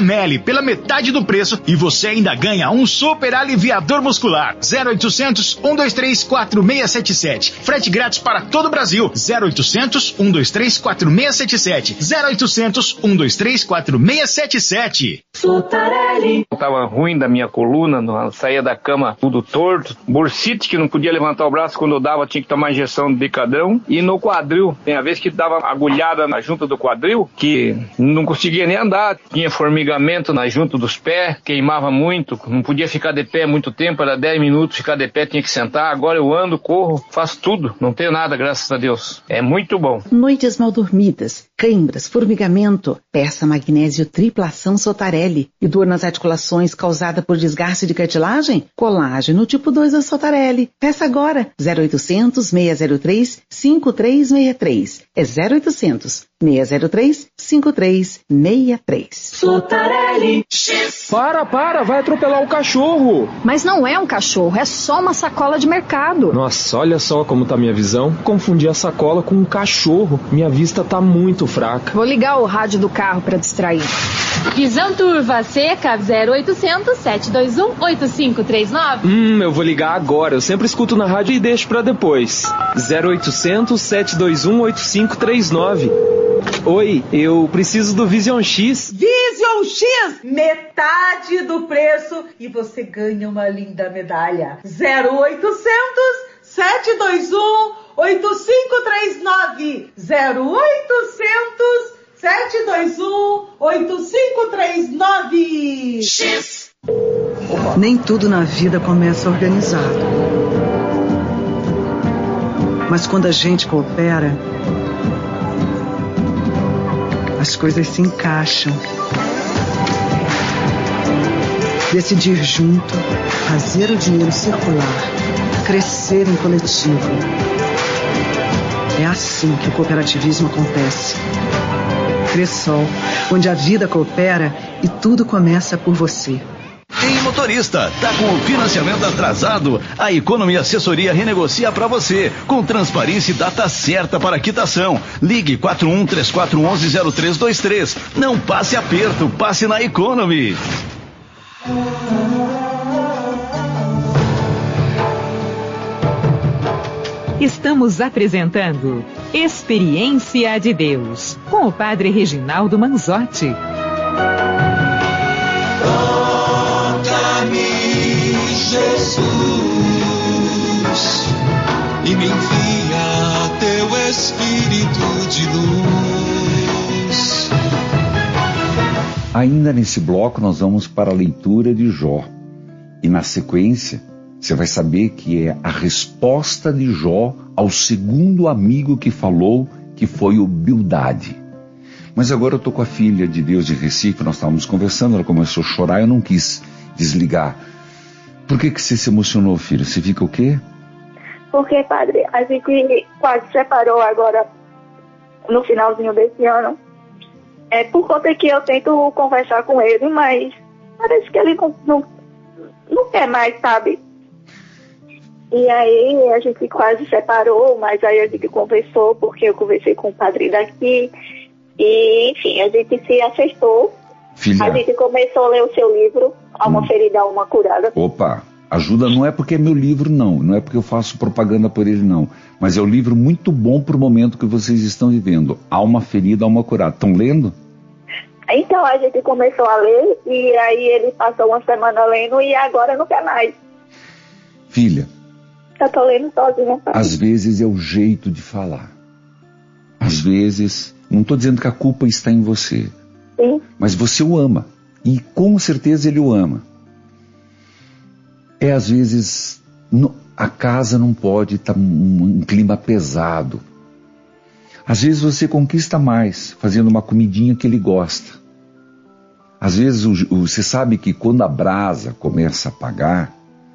Meli pela metade do preço e você ainda ganha um super aliviador muscular. zero oitocentos, um dois três, quatro seis sete sete. Frete grátis para todo o Brasil. zero oitocentos, um dois três, quatro seis sete sete. zero oitocentos, um dois três, quatro seis sete sete. Sotarelli. Tava ruim da minha coluna, não, saía da cama tudo torto. Bursite, que não podia levantar o braço quando eu dava, tinha que tomar injeção do bicadrão. E no quadril, tem a vez que dava agulhada na junta do quadril, que não conseguia nem andar. Tinha formigamento na junta dos pés, queimava muito, não podia ficar de pé muito tempo, era dez minutos, ficar de pé tinha que sentar. Agora eu ando, corro, faço tudo, não tenho nada, graças a Deus. É muito bom. Noites mal dormidas, câimbras, formigamento, peça magnésio triplação Sotarelli e dor nas articulações causada por desgaste de cartilagem? Colágeno tipo dois da Sotarelli. Peça agora, zero oitocentos, seis zero três, cinco três seis três. É zero oitocentos, seis zero três, cinco três seis três. Sotarelli. Para, para, vai atropelar o cachorro. Mas não é um cachorro, é só uma sacola de mercado. Nossa, olha só como tá minha visão. Confundi a sacola com um cachorro. Minha vista tá muito fraca. Vou ligar o rádio do carro para distrair. Visão turva seca zero oitocentos, sete dois um, oito cinco três nove. Hum, eu vou ligar agora. Eu sempre escuto na rádio e deixo pra depois. zero oitocentos, sete dois um, oito cinco três nove. Oi, eu preciso do Vision X. Vision X, metade do preço e você ganha uma linda medalha. zero oitocentos, sete dois um, oito cinco três nove. zero oitocentos, sete dois um, oito cinco três nove. X. Nem tudo na vida começa organizado. Mas quando a gente coopera, as coisas se encaixam. Decidir junto, fazer o dinheiro circular, crescer em coletivo. É assim que o cooperativismo acontece. Cressol, onde a vida coopera e tudo começa por você. Ei, motorista, tá com o financiamento atrasado? A Economy Assessoria renegocia para você, com transparência e data certa para quitação. Ligue quatro um três quatro um um zero três dois três. Não passe aperto, passe na Economy. Estamos apresentando Experiência de Deus, com o Padre Reginaldo Manzotti. Toca-me, Jesus, e me envia teu Espírito de luz. Ainda nesse bloco nós vamos para a leitura de Jó. E na sequência você vai saber que é a resposta de Jó ao segundo amigo que falou, que foi o Bildade. Mas agora eu estou com a filha de Deus de Recife, nós estávamos conversando, ela começou a chorar, eu não quis desligar. Por que que você se emocionou, filha? Você fica o quê? Porque, padre, a gente quase separou agora no finalzinho desse ano. É por conta que eu tento conversar com ele, mas parece que ele não, não, não quer mais, sabe? E aí a gente quase separou, mas aí a gente conversou, porque eu conversei com o padre daqui. E, enfim, a gente se acertou. Filha. A gente começou a ler o seu livro, Alma hum. Ferida, Alma Curada. Opa, ajuda não é porque é meu livro, não. Não é porque eu faço propaganda por ele, não. Mas é um livro muito bom para o momento que vocês estão vivendo. Alma Ferida, Alma Curada. Estão lendo? Então a gente começou a ler, e aí ele passou uma semana lendo e agora não quer mais. Filha. Eu tô lendo sozinha. Sabe? Às vezes é o jeito de falar. Às vezes, não estou dizendo que a culpa está em você. Sim. Mas você o ama. E com certeza ele o ama. É às vezes, no, a casa não pode estar tá um, um clima pesado. Às vezes você conquista mais fazendo uma comidinha que ele gosta. Às vezes o, o, você sabe que quando a brasa começa a apagar,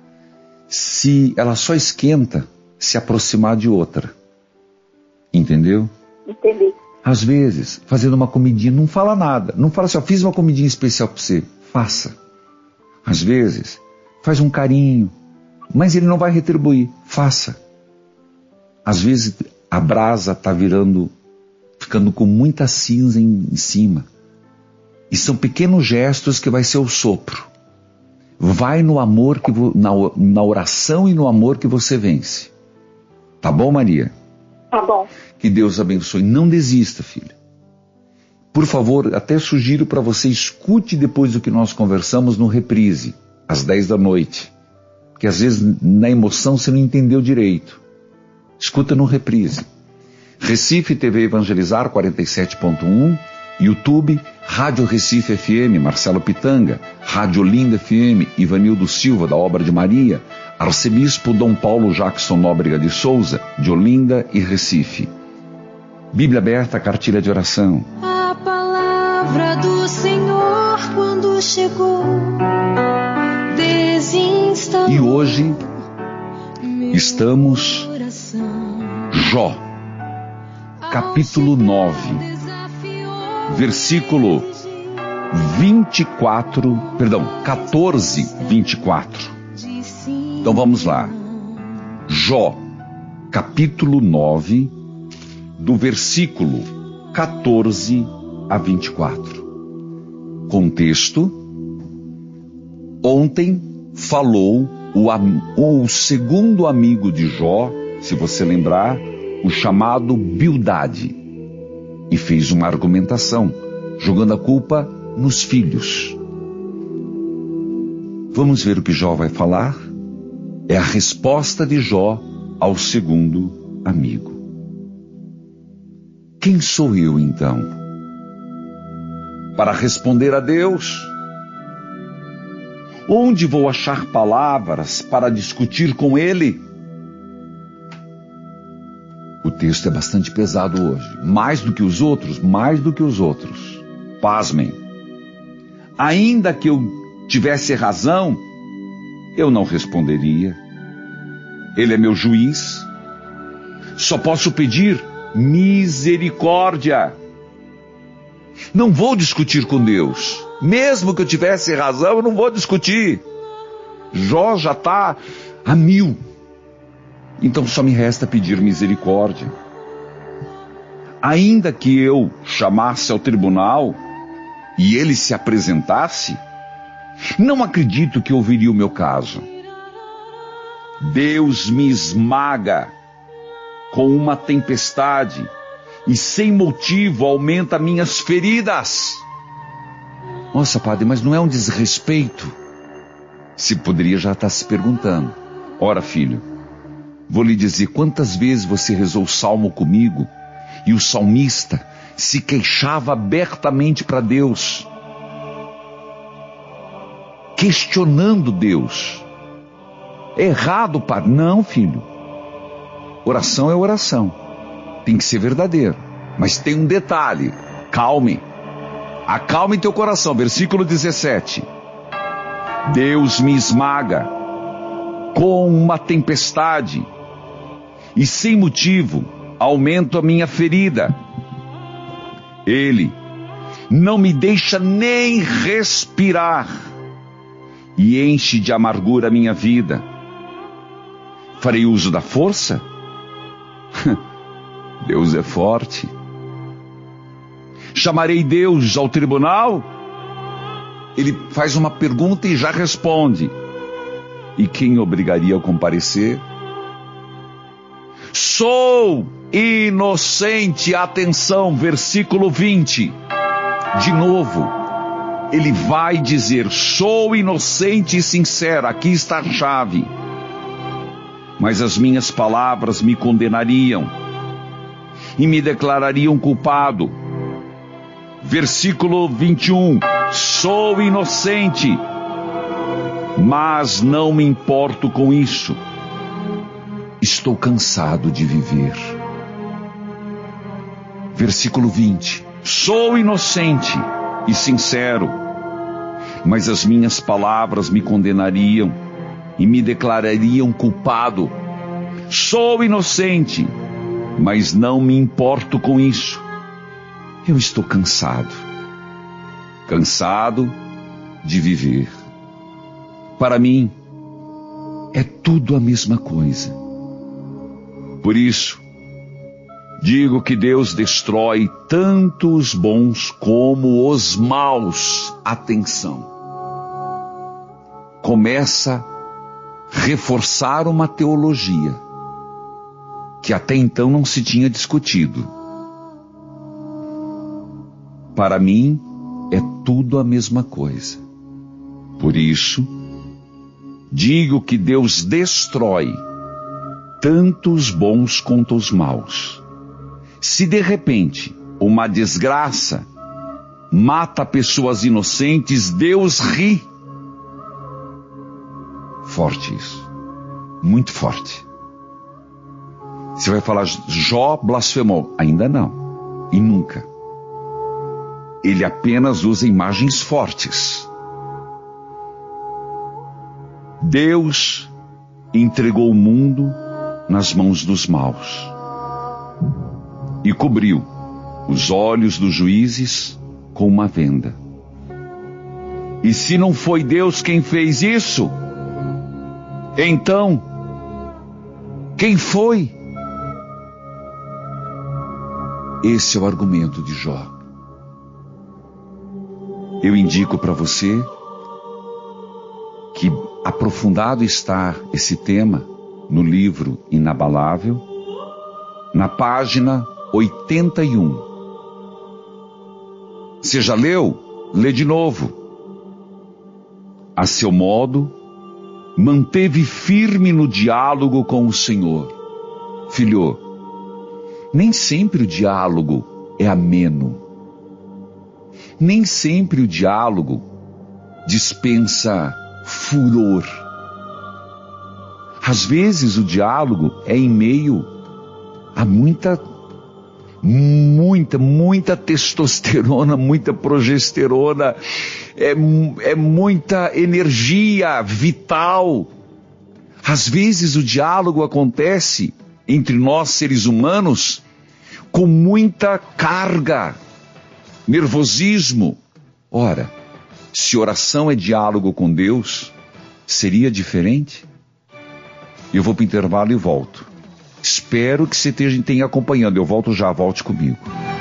se ela só esquenta se aproximar de outra. Entendeu? Entendi. Às vezes, fazendo uma comidinha, não fala nada. Não fala assim, ó, fiz uma comidinha especial para você. Faça. Às vezes, faz um carinho, mas ele não vai retribuir. Faça. Às vezes, a brasa está virando, ficando com muita cinza em, em cima. E são pequenos gestos que vai ser o sopro. Vai no amor, que vo, na, na oração e no amor que você vence. Tá bom, Maria? Tá bom. Que Deus abençoe. Não desista, filha. Por favor, até sugiro para você, escute depois do que nós conversamos no reprise, às dez da noite. Porque às vezes na emoção você não entendeu direito. Escuta no reprise. Recife T V Evangelizar quarenta e sete ponto um, YouTube, Rádio Recife F M, Marcelo Pitanga, Rádio Olinda F M, Ivanildo Silva, da Obra de Maria, Arcebispo Dom Paulo Jackson Nóbrega de Souza, de Olinda e Recife. Bíblia aberta, cartilha de oração. A palavra do Senhor quando chegou, desinstalou. E hoje estamos Jó, capítulo nove, versículo vinte e quatro, perdão, catorze, vinte e quatro. Então vamos lá. Jó, capítulo nove, do versículo catorze a vinte e quatro. Contexto: ontem falou o, o segundo amigo de Jó, se você lembrar, o chamado Bildade, e fez uma argumentação, jogando a culpa nos filhos. Vamos ver o que Jó vai falar? É a resposta de Jó ao segundo amigo. Quem sou eu então para responder a Deus? Onde vou achar palavras para discutir com Ele? O texto é bastante pesado hoje, mais do que os outros, mais do que os outros. Pasmem. Ainda que eu tivesse razão, eu não responderia. Ele é meu juiz. Só posso pedir misericórdia. Não vou discutir com Deus. Mesmo que eu tivesse razão, eu não vou discutir. Jó já está a mil. Então só me resta pedir misericórdia. Ainda que eu chamasse ao tribunal e ele se apresentasse, não acredito que ouviria o meu caso. Deus me esmaga com uma tempestade e sem motivo aumenta minhas feridas. Nossa, padre, mas não é um desrespeito? Se poderia já estar se perguntando. Ora, filho, vou lhe dizer quantas vezes você rezou o salmo comigo e o salmista se queixava abertamente para Deus, questionando Deus. É errado, padre? Não, filho. Oração é oração. Tem que ser verdadeiro. Mas tem um detalhe. Calme. Acalme teu coração. Versículo dezessete. Deus me esmaga com uma tempestade e sem motivo aumento a minha ferida. Ele não me deixa nem respirar e enche de amargura a minha vida. Farei uso da força? Deus é forte. Chamarei Deus ao tribunal? Ele faz uma pergunta e já responde. E quem obrigaria a comparecer? Sou inocente. Atenção, versículo vinte. De novo, ele vai dizer: sou inocente e sincero. Aqui está a chave. Mas as minhas palavras me condenariam e me declarariam culpado. Versículo vinte e um. Sou inocente, mas não me importo com isso. Estou cansado de viver. Versículo vinte. Sou inocente e sincero, mas as minhas palavras me condenariam e me declarariam culpado. Sou inocente, mas não me importo com isso. Eu estou cansado. Cansado de viver. Para mim, é tudo a mesma coisa. Por isso, Digo que Deus destrói tanto os bons como os maus. Atenção. Começa a reforçar uma teologia que até então não se tinha discutido. Para mim, é tudo a mesma coisa. Por isso, digo que Deus destrói tanto os bons quanto os maus. Se de repente uma desgraça mata pessoas inocentes, Deus ri. Forte isso. Muito forte. Você vai falar, Jó blasfemou. Ainda não. E nunca. Ele apenas usa imagens fortes. Deus entregou o mundo nas mãos dos maus e cobriu os olhos dos juízes com uma venda. E se não foi Deus quem fez isso, então quem foi? Esse é o argumento de Jó. Eu indico para você que aprofundado está esse tema no livro Inabalável, na página oitenta e um. Você já leu? Lê de novo. A seu modo, manteve firme no diálogo com o Senhor. Filho, nem sempre o diálogo é ameno. Nem sempre o diálogo dispensa furor. Às vezes o diálogo é em meio a muita, muita, muita testosterona, muita progesterona, é, é muita energia vital. Às vezes o diálogo acontece entre nós seres humanos com muita carga, nervosismo. Ora, se oração é diálogo com Deus, seria diferente? Eu vou para o intervalo e volto. Espero que você tenha acompanhando. Eu volto já, volte comigo.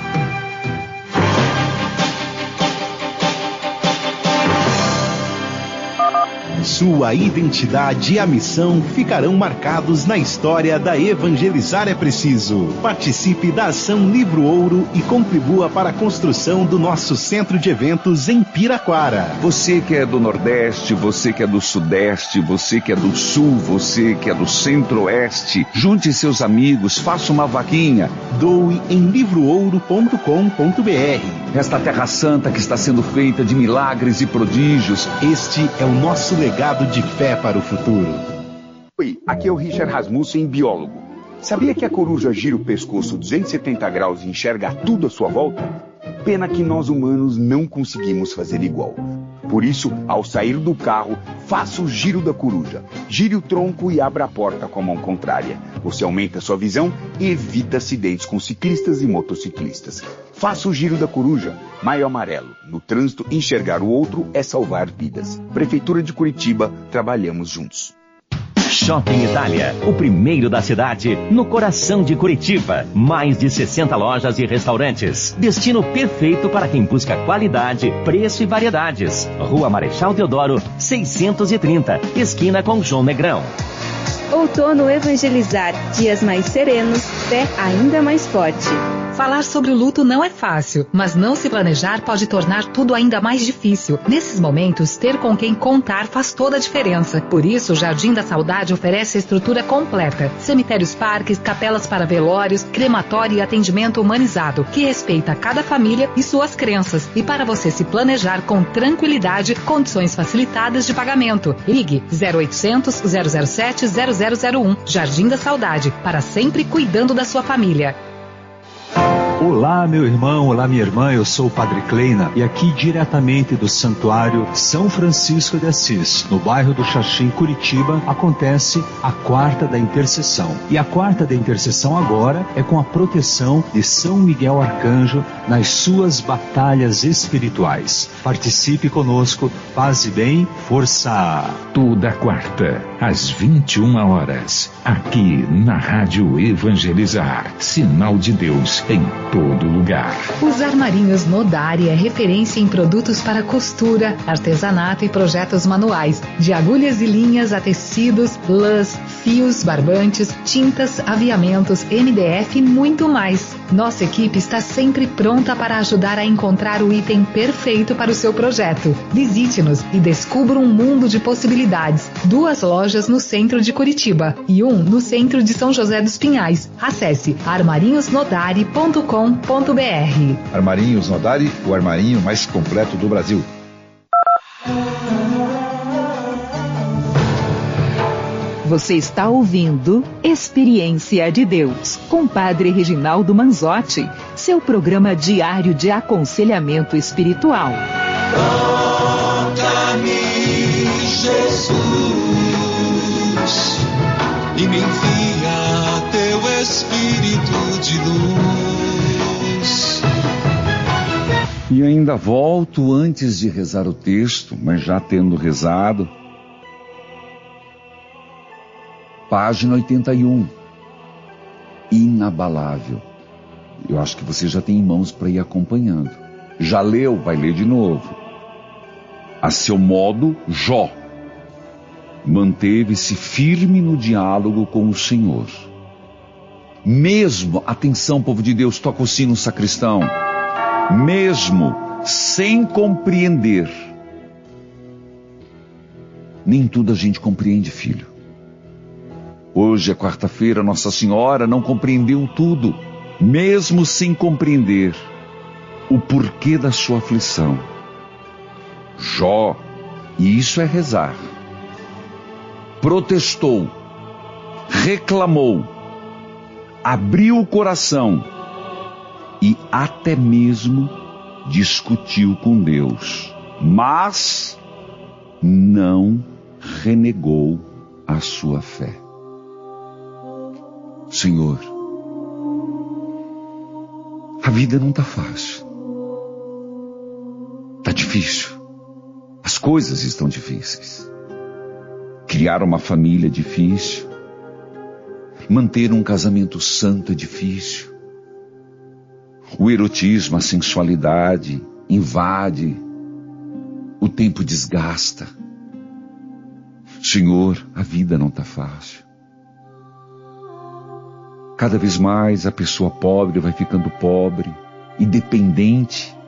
Sua identidade e a missão ficarão marcados na história da Evangelizar é Preciso. Participe da ação Livro Ouro e contribua para a construção do nosso centro de eventos em Piraquara. Você que é do Nordeste, você que é do Sudeste, você que é do Sul, você que é do Centro-Oeste, junte seus amigos, faça uma vaquinha. Doe em livro ouro ponto com ponto b r. Esta terra santa que está sendo feita de milagres e prodígios. Este é o nosso legado de fé para o futuro. Oi, aqui é o Richard Rasmussen, biólogo. Sabia que a coruja gira o pescoço duzentos e setenta graus e enxerga tudo à sua volta? Pena que nós humanos não conseguimos fazer igual. Por isso, ao sair do carro, faça o giro da coruja. Gire o tronco e abra a porta com a mão contrária. Você aumenta sua visão e evita acidentes com ciclistas e motociclistas. Faça o giro da coruja. Maio Amarelo. No trânsito, enxergar o outro é salvar vidas. Prefeitura de Curitiba, trabalhamos juntos. Shopping Itália, o primeiro da cidade, no coração de Curitiba. Mais de sessenta lojas e restaurantes. Destino perfeito para quem busca qualidade, preço e variedades. Rua Marechal Deodoro, seiscentos e trinta, esquina com João Negrão. Outono Evangelizar, dias mais serenos, fé ainda mais forte. Falar sobre o luto não é fácil, mas não se planejar pode tornar tudo ainda mais difícil. Nesses momentos, ter com quem contar faz toda a diferença. Por isso, o Jardim da Saudade oferece a estrutura completa. Cemitérios, parques, capelas para velórios, crematório e atendimento humanizado, que respeita cada família e suas crenças. E para você se planejar com tranquilidade, condições facilitadas de pagamento. Ligue zero oitocentos, zero zero sete, zero zero zero um. Jardim da Saudade, para sempre cuidando da sua família. Olá, meu irmão, olá, minha irmã, eu sou o Padre Kleina e aqui diretamente do Santuário São Francisco de Assis, no bairro do Xaxim, Curitiba, acontece a Quarta da Intercessão. E a Quarta da Intercessão agora é com a proteção de São Miguel Arcanjo nas suas batalhas espirituais. Participe conosco, paz e bem, força! Toda quarta, às vinte e uma horas, aqui na Rádio Evangelizar, sinal de Deus em todo lugar. Os Armarinhos Nodari é referência em produtos para costura, artesanato e projetos manuais, de agulhas e linhas a tecidos, lãs, fios, barbantes, tintas, aviamentos, M D F e muito mais. Nossa equipe está sempre pronta para ajudar a encontrar o item perfeito para o seu projeto. Visite-nos e descubra um mundo de possibilidades. Duas lojas no centro de Curitiba e um no centro de São José dos Pinhais. Acesse armarinhos nodari ponto com ponto br. Armarinhos Nodari, o armarinho mais completo do Brasil. Você está ouvindo Experiência de Deus, com Padre Reginaldo Manzotti, seu programa diário de aconselhamento espiritual. Toca-me, Jesus, e me envia teu Espírito de luz. E ainda volto antes de rezar o texto, mas já tendo rezado. Página oitenta e um, inabalável. Eu acho que você já tem em mãos para ir acompanhando. Já leu, vai ler de novo. A seu modo, Jó manteve-se firme no diálogo com o Senhor. Mesmo, atenção, povo de Deus, toca o sino, sacristão. Mesmo sem compreender. Nem tudo a gente compreende, filho. Hoje é quarta-feira, Nossa Senhora não compreendeu tudo, mesmo sem compreender o porquê da sua aflição. Jó, e isso é rezar, protestou, reclamou, abriu o coração e até mesmo discutiu com Deus, mas não renegou a sua fé. Senhor, a vida não está fácil. Está difícil. As coisas estão difíceis. Criar uma família é difícil. Manter um casamento santo é difícil. O erotismo, a sensualidade invade. O tempo desgasta. Senhor, a vida não está fácil. Cada vez mais a pessoa pobre vai ficando pobre e dependente